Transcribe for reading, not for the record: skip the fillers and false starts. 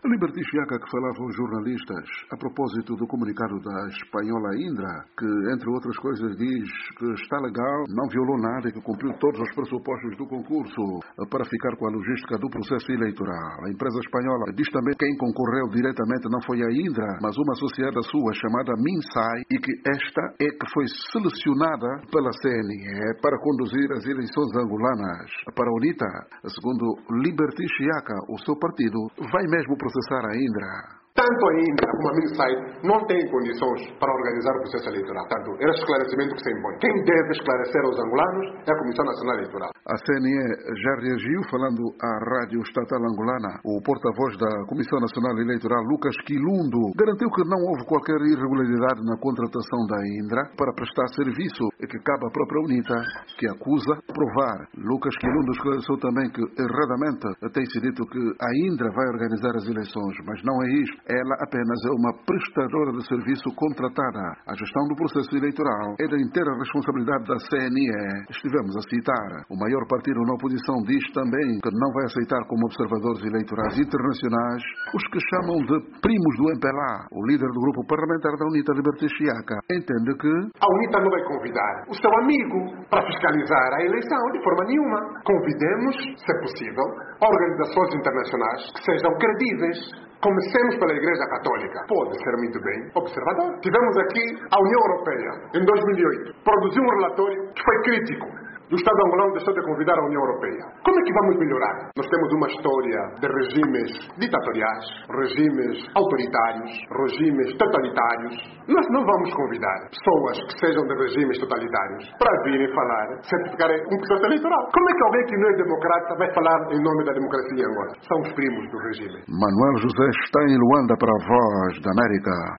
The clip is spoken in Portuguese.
Liberty Chiaca, que falava aos jornalistas a propósito do comunicado da espanhola Indra, que, entre outras coisas, diz que está legal, não violou nada e que cumpriu todos os pressupostos do concurso para ficar com a logística do processo eleitoral. A empresa espanhola diz também que quem concorreu diretamente não foi a Indra, mas uma associada sua chamada Minsai, e que esta é que foi selecionada pela CNE para conduzir as eleições angolanas. Para a UNITA, segundo Liberty Chiaca, o seu partido vai mesmo processar a Indra. Tanto a Indra como a Minsai não têm condições para organizar o processo eleitoral. Portanto, é esclarecimento que se impõe. Quem deve esclarecer aos angolanos é a Comissão Nacional Eleitoral. A CNE já reagiu falando à Rádio Estatal Angolana. O porta-voz da Comissão Nacional Eleitoral, Lucas Quilundo, garantiu que não houve qualquer irregularidade na contratação da Indra para prestar serviço e que cabe à própria UNITA, que acusa, provar. Lucas Quilundo esclareceu também que, erradamente, tem-se dito que a Indra vai organizar as eleições, mas não é isto. Ela apenas é uma prestadora de serviço contratada. A gestão do processo eleitoral é da inteira responsabilidade da CNE. Estivemos a citar. O maior partido na oposição diz também que não vai aceitar como observadores eleitorais internacionais os que chamam de primos do MPLA. O líder do grupo parlamentar da UNITA, Liberty Chiaca, entende que a UNITA não vai convidar o seu amigo para fiscalizar a eleição de forma nenhuma. Convidemos, se possível, organizações internacionais que sejam credíveis. Comecemos pela Igreja Católica. Pode ser muito bem observador. Tivemos aqui a União Europeia, em 2008. Produziu um relatório que foi crítico. O Estado angolano deixou de convidar a União Europeia. Como é que vamos melhorar? Nós temos uma história de regimes ditatoriais, regimes autoritários, regimes totalitários. Nós não vamos convidar pessoas que sejam de regimes totalitários para virem falar, certificar um processo eleitoral. Como é que alguém que não é democrata vai falar em nome da democracia em Angola? São os primos do regime. Manuel José está em Luanda para a Voz da América.